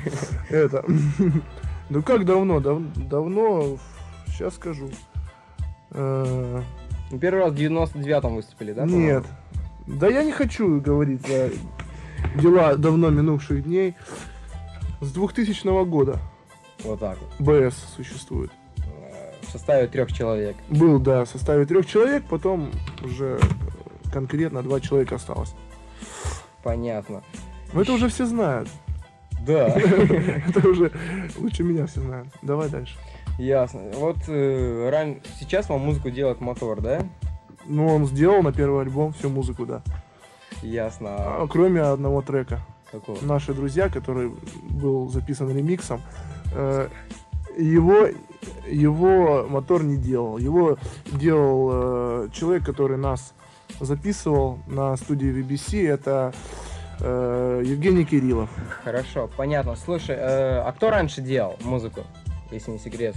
Это. Ну как давно? Давно, сейчас скажу. Первый раз в 99-м выступили, да? Нет. Да я не хочу говорить за дела давно минувших дней. С 2000 года Вот так вот. БС существует. В составе 3 человек. Был, да, в составе 3 человек, потом уже конкретно 2 человека осталось. Понятно. Но это уже все знают. Да. Это уже лучше меня все знают. Давай дальше. Ясно. Вот сейчас вам музыку делает Мотор, да? Ну, он сделал на первый альбом всю музыку, да. Ясно. Кроме одного трека. Какого? Наши друзья, который был записан ремиксом, его Мотор не делал. Его делал человек, который нас записывал на студии VBC. Это Евгений Кириллов. Хорошо, понятно. Слушай, а кто раньше делал музыку, если не секрет?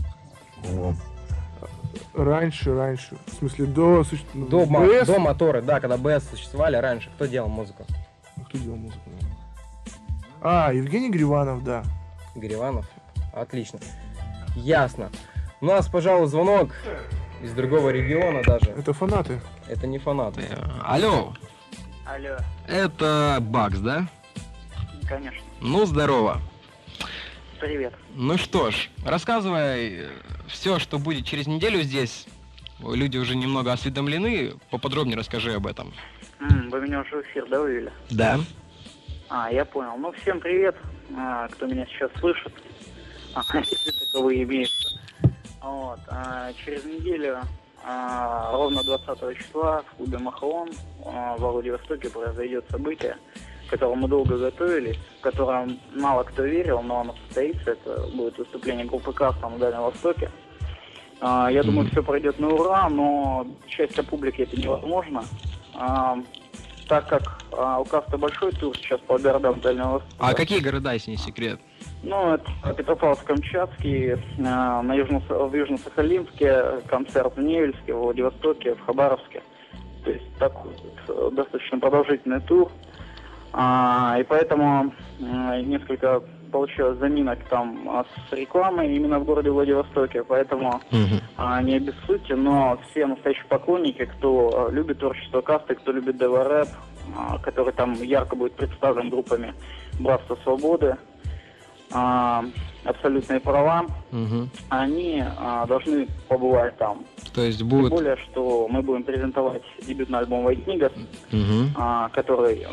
Раньше. В смысле, до БС? До Мотора, да, когда БС существовали раньше. Кто делал музыку? Кто делал музыку? Евгений Гриванов, да. Гриванов? Отлично. Ясно. У нас, пожалуй, звонок из другого региона даже. Это фанаты. Это не фанаты. Алло. Алло, Это Бакс, да? конечно. Ну, здорово. Привет. Ну что ж, рассказывай все, что будет через неделю здесь. Люди уже немного осведомлены. Поподробнее расскажи об этом. Вы меня уже в эфир, да, вывели? Да. Я понял. Ну, всем привет, кто меня сейчас слышит. Если таковые имеются. Вот. Через неделю, ровно 20 числа, в клубе Махаон во Владивостоке произойдет событие, к которому мы долго готовились, в котором мало кто верил, но оно состоится. Это будет выступление группы Каста на Дальнем Востоке. Я думаю, все пройдет на ура, но часть публики это невозможно. Так как у Каста большой тур сейчас по городам Дальнего Востока. А какие города, если не секрет? Ну, это Петропавловск-Камчатский, в Южно-Сахалинске, концерт в Невельске, в Владивостоке, в Хабаровске. То есть такой достаточно продолжительный тур. И поэтому несколько получилось заминок там с рекламой именно в городе Владивостоке. Поэтому не обессудьте, но все настоящие поклонники, кто любит творчество Касты, кто любит ДВ-рэп, который там ярко будет представлен группами Братства Свободы, Абсолютные права, они должны побывать там. То есть Тем будут... более, что мы будем презентовать дебютный альбом White Niggas, который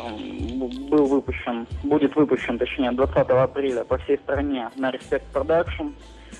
будет выпущен, точнее, 20 апреля по всей стране на Respect Production.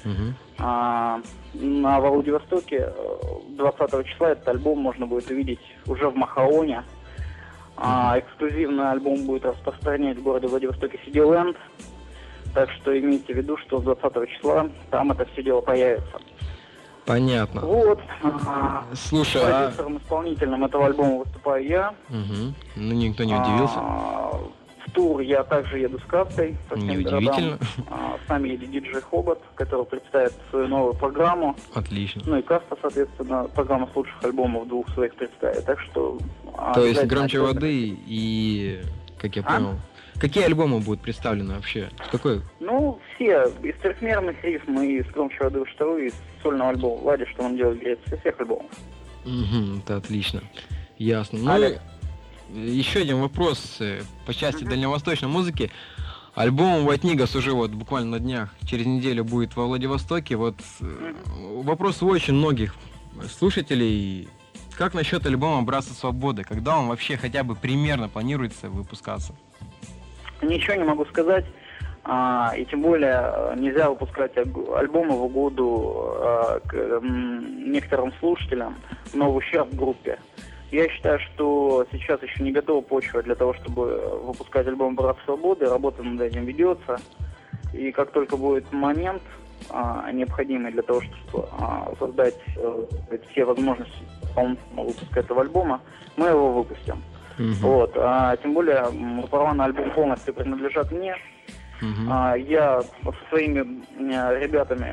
На Владивостоке 20 числа этот альбом можно будет увидеть уже в Махаоне. Эксклюзивный альбом будет распространять в городе Владивостоке CD Land. Так что имейте в виду, что с 20 числа там это все дело появится. Понятно. Вот. Слушай, продюсером исполнительным этого альбома выступаю я. Ну, никто не удивился. В тур я также еду с Кастой. Неудивительно. С нами едет диджей Хобот, который представит свою новую программу. Отлично. Ну и Каста, соответственно, программа с лучших альбомов двух своих представит. Так что... То есть «Громче воды» и, как я понял... Какие альбомы будут представлены вообще? Какой? Ну, все. Из трехмерных рифм, и из «Громче воды» второй, из сольного альбома Влади, что он делает, говорит, из всех альбомов. Это отлично. Ясно. Ну, еще один вопрос по части дальневосточной музыки. Альбом White Niggas уже вот буквально на днях, через неделю будет во Владивостоке. Вот вопрос у очень многих слушателей. Как насчет альбома «Братство Свободы»? Когда он вообще хотя бы примерно планируется выпускаться? Ничего не могу сказать. И тем более нельзя выпускать альбомы в угоду некоторым слушателям, но в ущерб группе. Я считаю, что сейчас еще не готова почва для того, чтобы выпускать альбом «Братство Свободы». Работа над этим ведется. И как только будет момент, необходимый для того, чтобы создать все возможности полного выпуска этого альбома, мы его выпустим. Вот. Тем более права на альбом полностью принадлежат мне. Я со своими ребятами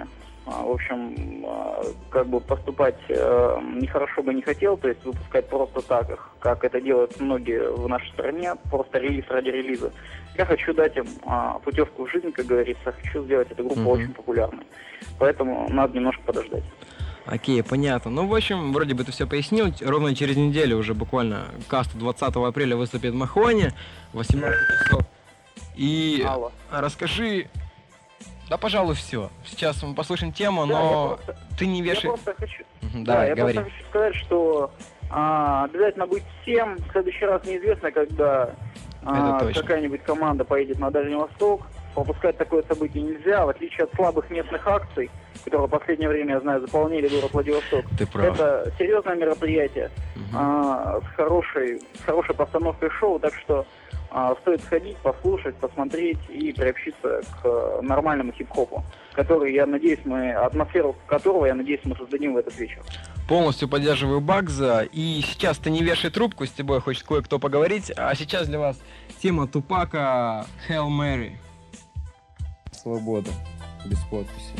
в общем, как бы поступать нехорошо бы не хотел, то есть выпускать просто так, как это делают многие в нашей стране, просто релиз ради релиза. Я хочу дать им путевку в жизнь, как говорится, хочу сделать эту группу очень популярной. Поэтому надо немножко подождать. Окей, понятно. Ну, в общем, вроде бы ты все пояснил. Ровно через неделю уже буквально Каста 20 апреля выступит в Махоне в 18 часов. И Алло. расскажи... Да, пожалуй, все. Сейчас мы послушаем тему, Да, но ты не Я вешай... просто хочу, Давай, я говори. просто хочу сказать, что обязательно быть всем. В следующий раз неизвестно, когда Это точно. какая-нибудь команда поедет на Дальний Восток. Пропускать такое событие нельзя, в отличие от слабых местных акций, которые в последнее время, я знаю, заполнили город Владивосток. Ты прав. Это серьезное мероприятие с хорошей постановкой шоу, так что стоит сходить, послушать, посмотреть и приобщиться к нормальному хип-хопу, который, я надеюсь, атмосферу которого, я надеюсь, мы создадим в этот вечер. Полностью поддерживаю Багза. И сейчас ты не вешай трубку, с тобой хочет кое-кто поговорить. А сейчас для вас тема Тупака Hail Mary. Свобода. Без подписи.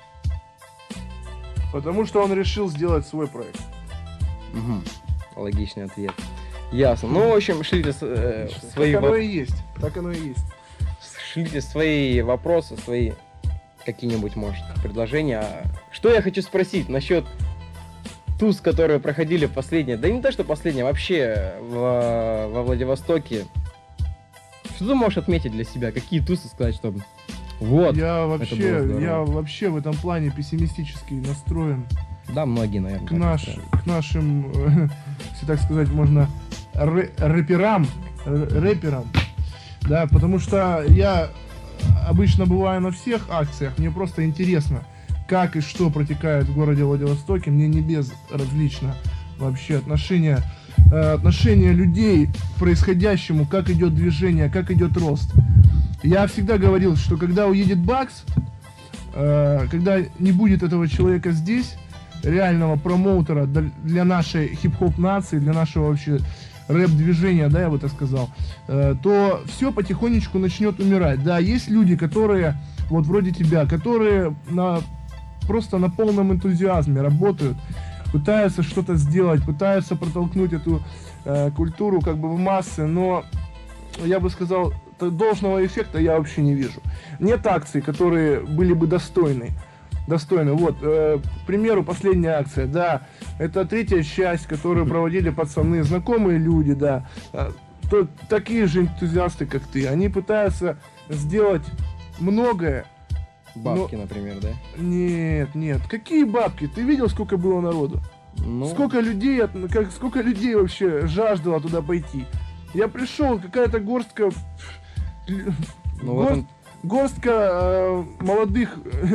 Потому что он решил сделать свой проект. Логичный ответ. Ясно. Ну, в общем, шлите свои, Так оно и есть. Так оно и есть. шлите свои вопросы, свои какие-нибудь, может, предложения. Что я хочу спросить насчет туз, которые проходили последние, да не то, что последние, вообще во Владивостоке. Что ты можешь отметить для себя? Какие тузы сказать, чтобы... Вот. Я было здорово. вообще в этом плане пессимистически настроен Да, многие, наверное. к нашим, если так сказать, можно рэперам, да, потому что я обычно бываю на всех акциях, мне просто интересно, как и что протекает в городе Владивостоке, мне не безразлично вообще отношение людей к происходящему, как идет движение, как идет рост. Я всегда говорил, что когда уедет Бакс, когда не будет этого человека здесь, реального промоутера для нашей хип-хоп нации, для нашего вообще рэп-движения, да, я бы так сказал, то все потихонечку начнет умирать. Да, есть люди, которые, вот вроде тебя, которые просто на полном энтузиазме работают, пытаются что-то сделать, пытаются протолкнуть эту культуру как бы в массы, но я бы сказал, должного эффекта я вообще не вижу. Нет акций, которые были бы достойны. Вот, к примеру, последняя акция, да, это третья часть, которую проводили пацаны, знакомые люди, да, такие же энтузиасты, как ты. Они пытаются сделать многое. Бабки, например, да? Нет, какие бабки? Ты видел, сколько было народу? Ну, Сколько людей вообще жаждало туда пойти? Я пришел, какая-то горстка... Горстка молодых,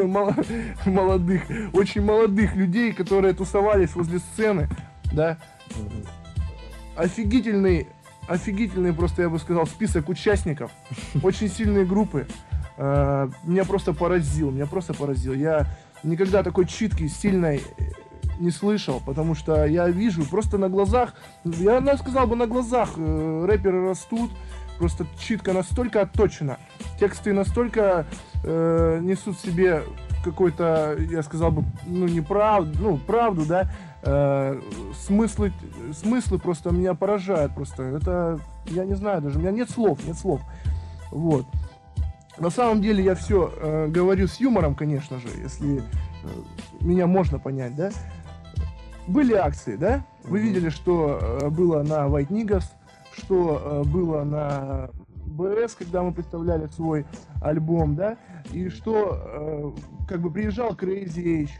очень молодых людей, которые тусовались возле сцены, да. Офигительный просто, я бы сказал, список участников, очень сильные группы. Меня просто поразил. Я никогда такой читки сильной не слышал, потому что я вижу просто на глазах, я сказал бы, на глазах рэперы растут. Просто читка настолько отточена, тексты настолько несут в себе какой-то, я сказал бы, правду, да, смыслы просто меня поражают, просто, это, я не знаю даже, у меня нет слов, вот. На самом деле я все говорю с юмором, конечно же, если меня можно понять, да. Были акции, да, вы видели, что было на White Niggas, что было на БС, когда мы представляли свой альбом, да, и что как бы приезжал Crazy H,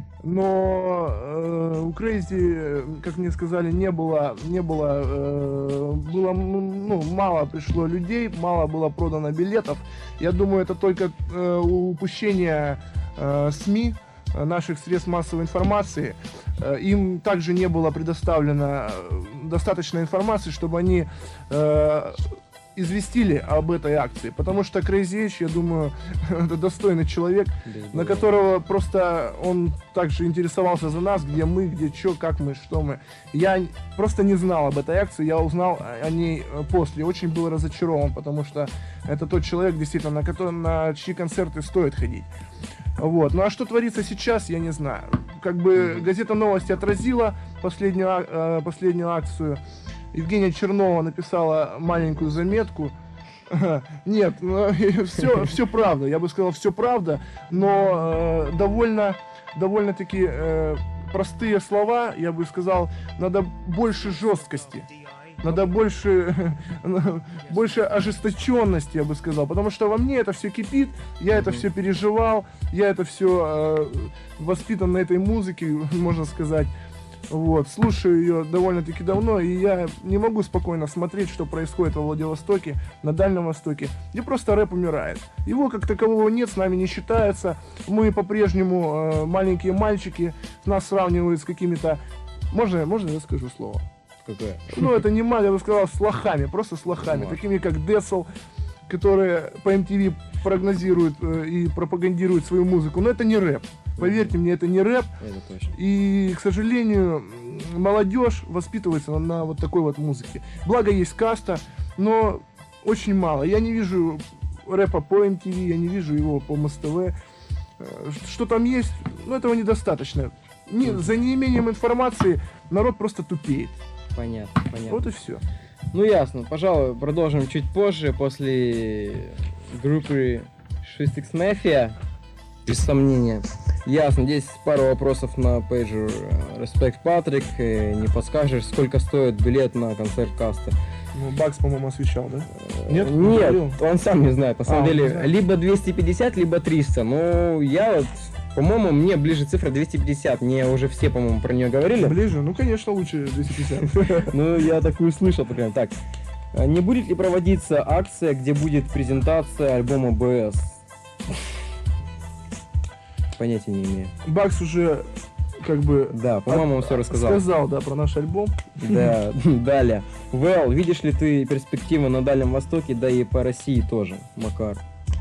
но у Crazy, как мне сказали, было мало пришло людей, мало было продано билетов. Я думаю, это только упущение СМИ, наших средств массовой информации. Им также не было предоставлено достаточно информации, чтобы они известили об этой акции, потому что Crazy H, я думаю, это достойный человек, на которого просто он также интересовался за нас, где мы, где что, как мы, что мы. Я просто не знал об этой акции, я узнал о ней после, очень был разочарован, потому что это тот человек, действительно, на чьи концерты стоит ходить. Вот. Ну а что творится сейчас, я не знаю. Как бы газета «Новости» отразила последнюю акцию. Евгения Чернова написала маленькую заметку. Нет, все правда, я бы сказал, все правда, но довольно-таки простые слова, я бы сказал, надо больше жесткости. Надо больше ожесточенности, я бы сказал. Потому что во мне это все кипит, я это все переживал, я это все воспитан на этой музыке, можно сказать. Вот, слушаю ее довольно-таки давно, и я не могу спокойно смотреть, что происходит во Владивостоке, на Дальнем Востоке, где просто рэп умирает. Его как такового нет, с нами не считается. Мы по-прежнему маленькие мальчики, нас сравнивают с какими-то... Можно я скажу слово? Какое? Ну, это не мать, я бы сказал, с лохами, просто с лохами. Такими как Децл, которые по MTV прогнозируют и пропагандируют свою музыку. Но это не рэп. Поверьте мне, это не рэп. Это точно. И, к сожалению, молодежь воспитывается на вот такой вот музыке. Благо есть каста, но очень мало. Я не вижу рэпа по MTV, я не вижу его по Муз-ТВ. Что там есть, но этого недостаточно. За неимением информации народ просто тупеет. Понятно. Вот и все. Ну ясно, пожалуй, продолжим чуть позже, после группы 6X Mafia, без сомнения. Ясно, здесь пару вопросов на пейджер Respect Patrick. Не подскажешь, сколько стоит билет на концерт Каста? Ну, Бакс, по-моему, освещал, да? Нет, он сам не знает. На самом деле, либо 250, либо 300. Но я вот, по-моему, мне ближе цифра 250. Мне уже все, по-моему, про нее говорили. Ближе? Ну, конечно, лучше 250. Ну, я такую слышал, прям так. Не будет ли проводиться акция, где будет презентация альбома БС? Понятия не имею. Бакс уже как бы... Да, по-моему, он все рассказал. Сказал, да, про наш альбом. Да, далее. Well, видишь ли ты перспективы на Дальнем Востоке, да и по России тоже, Макар?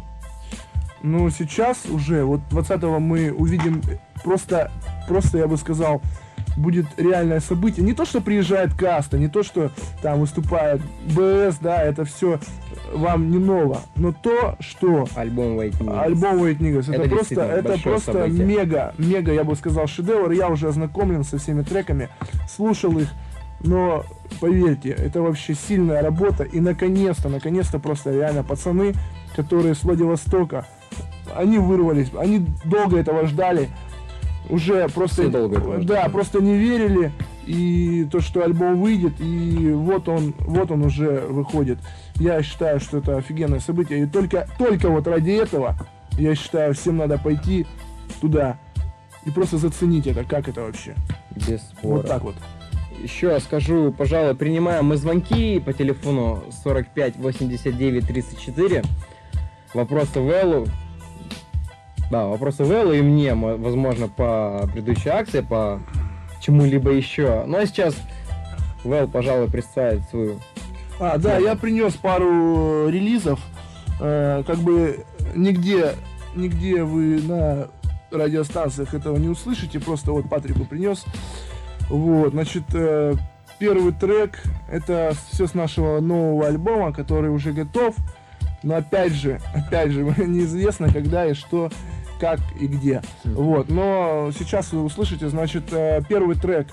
Ну, сейчас уже, вот 20-го мы увидим просто, я бы сказал, будет реальное событие. Не то, что приезжает Каста, не то, что там выступает БС, да, это все вам не ново, но то, что... Альбом White Niggas. Альбом White Niggas. Это просто мега, я бы сказал, шедевр. Я уже ознакомлен со всеми треками, слушал их, но поверьте, это вообще сильная работа. И наконец-то просто реально пацаны, которые с Владивостока, они вырвались, они долго этого ждали. Уже просто, просто не верили, и то, что альбом выйдет, и вот он уже выходит. Я считаю, что это офигенное событие, и только вот ради этого, я считаю, всем надо пойти туда и просто заценить это, как это вообще. Без спора. Вот так вот. Еще скажу, пожалуй, принимаем мы звонки по телефону 45 89 34. Вопросы Вэллу. Да, вопросы Вэллу и мне, возможно, по предыдущей акции, по чему-либо еще. Ну а сейчас Вэлл, пожалуй, представит свою... Да, я принес пару релизов. Как бы нигде вы на радиостанциях этого не услышите. Просто вот Патрику принес. Вот, значит, первый трек, это все с нашего нового альбома, который уже готов. Но опять же, неизвестно, когда и что, как и где. Вот, но сейчас вы услышите, значит, первый трек,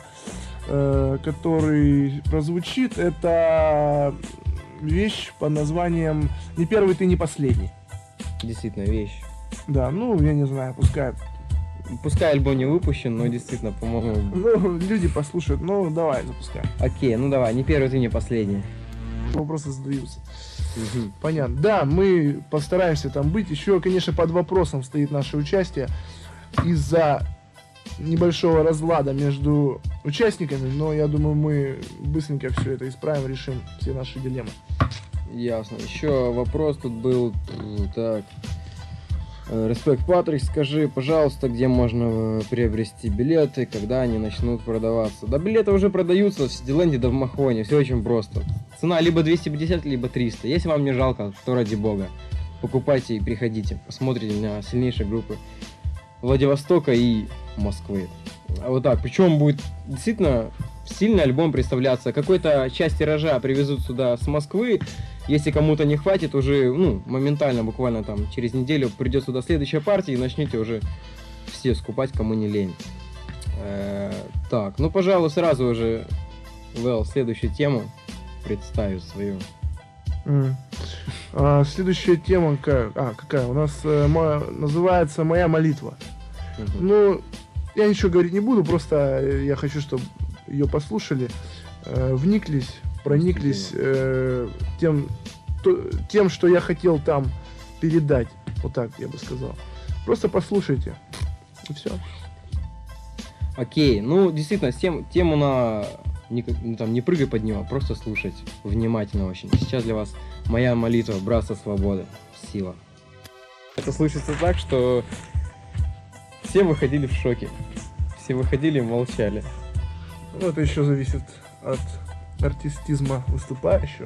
который прозвучит, это вещь под названием «Не первый, ты не последний». Действительно, вещь. Да, ну, я не знаю, пускай альбом не выпущен, но действительно, по-моему... Ну, люди послушают, ну, давай, запускай. Окей, ну давай, не первый, ты не последний. Вопросы задаются. Понятно. Да, мы постараемся там быть. Еще, конечно, под вопросом стоит наше участие из-за небольшого разлада между участниками, но я думаю, мы быстренько все это исправим, решим все наши дилеммы. Ясно. Еще вопрос тут был, так... Respect Patrick, скажи, пожалуйста, где можно приобрести билеты, когда они начнут продаваться? Да, билеты уже продаются в Ситиленде да в Махоне, все очень просто. Цена либо 250, либо 300. Если вам не жалко, то ради бога. Покупайте и приходите, посмотрите на сильнейшие группы Владивостока и Москвы. Вот так, причем будет действительно сильный альбом представляться. Какой-то часть тиража привезут сюда с Москвы, Если кому-то не хватит, уже, ну, моментально, буквально там через неделю придет сюда следующая партия и начнете уже все скупать, кому не лень. Так, ну, пожалуй, сразу уже, Вэл, следующую тему представю свою. Следующая тема какая? У нас называется «Моя молитва». Ну, я ничего говорить не буду, просто я хочу, чтобы ее послушали, вниклись, прониклись тем, что я хотел там передать. Вот так я бы сказал. Просто послушайте. И все. Окей, ну, действительно, тему на... Не прыгай под него, просто слушать внимательно очень. Сейчас для вас «Моя молитва», «Братство свободы», «Сила». Это слышится так, что все выходили в шоке. Все выходили и молчали. Ну, это еще зависит от артистизма выступающего.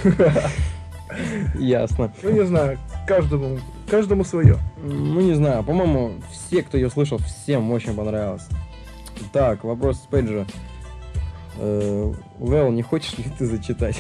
Ясно. Ну, не знаю, каждому свое. Ну, не знаю, по-моему, все, кто ее слышал, всем очень понравилось. Так, вопрос с Пейджа. Вэл, не хочешь ли ты зачитать?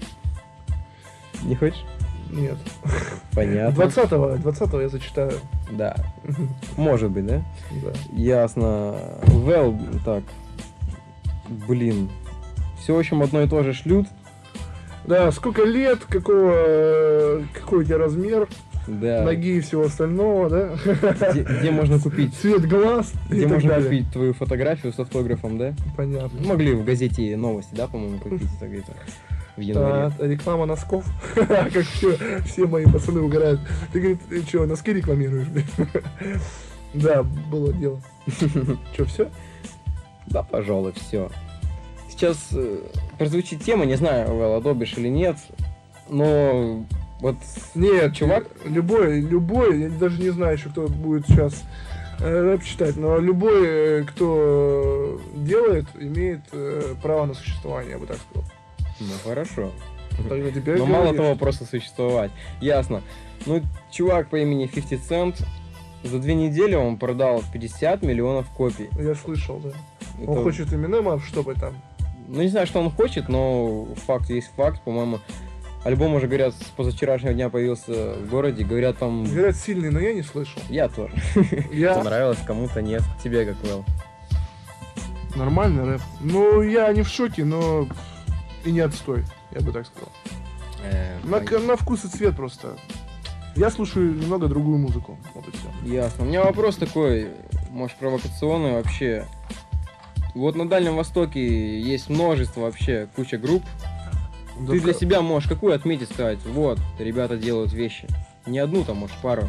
Не хочешь? Нет. Понятно. 20-го я зачитаю. Да. Может быть, да? Да. Ясно. Вэл, так. Блин. Все, в общем, одно и то же шлют. Да, сколько лет, какой у тебя размер, Да. ноги и всего остального, да? Где можно купить? Цвет глаз Где и так можно далее. купить твою фотографию с автографом, да? Понятно. Могли в газете «Новости», да, по-моему, купить это где-то в январе. Реклама носков, как все мои пацаны угорают. Ты, говорит, ты что, носки рекламируешь, блин? Да, было дело. Что, все? Да, пожалуй, все. Сейчас прозвучит тема, не знаю, Вэл, одобришь или нет, но вот Нет, чувак... любой, я даже не знаю еще, кто будет сейчас рэп читать, но любой, кто делает, имеет право на существование, я бы так сказал. Ну, хорошо. Тогда теперь Но мало говоришь. того, просто существовать. Ясно. Ну, чувак по имени 50 Cent, за 2 недели он продал 50 миллионов копий. Я слышал, да. Он Это- хочет Эминема штопать там. Ну, не знаю, что он хочет, но факт есть факт. По-моему, альбом уже, говорят, с позавчерашнего дня появился в городе. Говорят, там... Говорят, сильный, но я не слышал. Я тоже. Я Понравилось, кому-то нет. Тебе как, Вэл? нормальный рэп. Ну, я не в шоке, но и не отстой, я бы так сказал. На вкус и цвет просто. Я слушаю немного другую музыку. Вот и все. Ясно. У меня вопрос такой, может, провокационный вообще. Вот на Дальнем Востоке есть множество вообще, куча групп. Ты для себя можешь какую отметить, сказать, вот, ребята делают вещи. Не одну там, может, пару.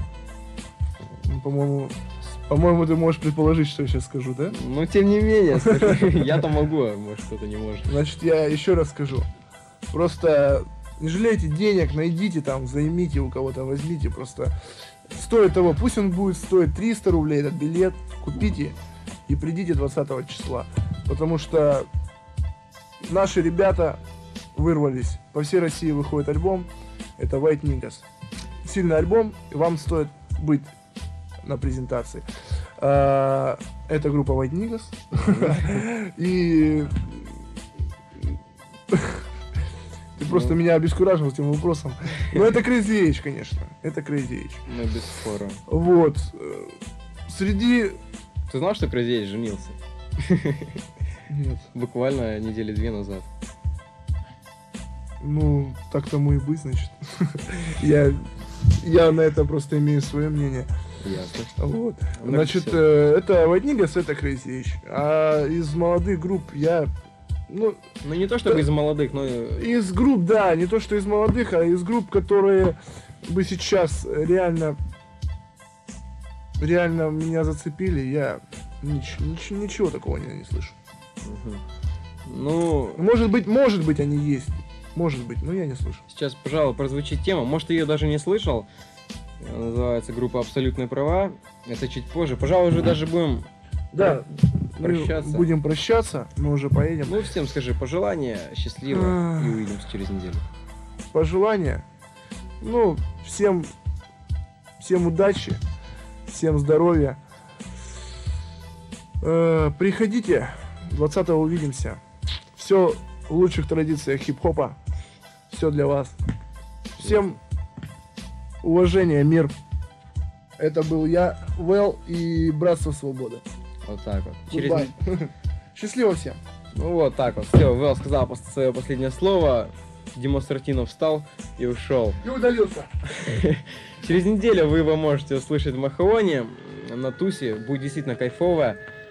По-моему, ты можешь предположить, что я сейчас скажу, да? Но тем не менее, скажи, я-то могу, а может, кто-то не может. Значит, я еще раз скажу. Просто не жалейте денег, найдите там, займите у кого-то, возьмите. Просто стоит того, пусть он будет стоить 300 рублей, этот билет, купите и придите 20 числа. Потому что наши ребята вырвались. По всей России выходит альбом. Это White Niggas. Сильный альбом, и вам стоит быть на презентации. Это группа White Niggas. И ты просто меня обескуражил этим вопросом. Но это Crazy H, конечно. Это Crazy H. Ну, без спора. Вот. Среди... Ты знал, что Crazy H женился? Нет. Буквально недели 2 назад. Ну, так тому и быть, значит. Я на это просто имею свое мнение. Ясно. Вот. Ну, Значит, всё. это White Niggas, это Crazy H. А из молодых групп я... Ну, Ну, не то чтобы из молодых, но... из групп, да, не то что из молодых, а из групп, которые бы сейчас реально меня зацепили, я ничего такого не слышу. Мгм. Ну, Может быть, они есть. Может быть, но я не слышу. сейчас, пожалуй, прозвучит тема. Может, ты ее даже не слышал. Называется группа «Абсолютные права». Это чуть позже. Пожалуй, уже даже будем... Да, мы Прощаться. будем прощаться, мы уже поедем. Ну, всем скажи пожелания, счастливо, и увидимся через неделю. Пожелания. Ну, всем удачи, всем здоровья. Приходите, 20-го увидимся. Все в лучших традициях хип-хопа. Все для вас. Всем уважение, мир. Это был я, Вэл и Братство Свободы. Вот так вот. Goodbye. Счастливо всем. Ну вот так вот. Все, Вэл сказал свое последнее слово. Демонстративно встал и ушел. И удалился. Через неделю вы его можете услышать в Махаоне на тусе. Будет действительно кайфово.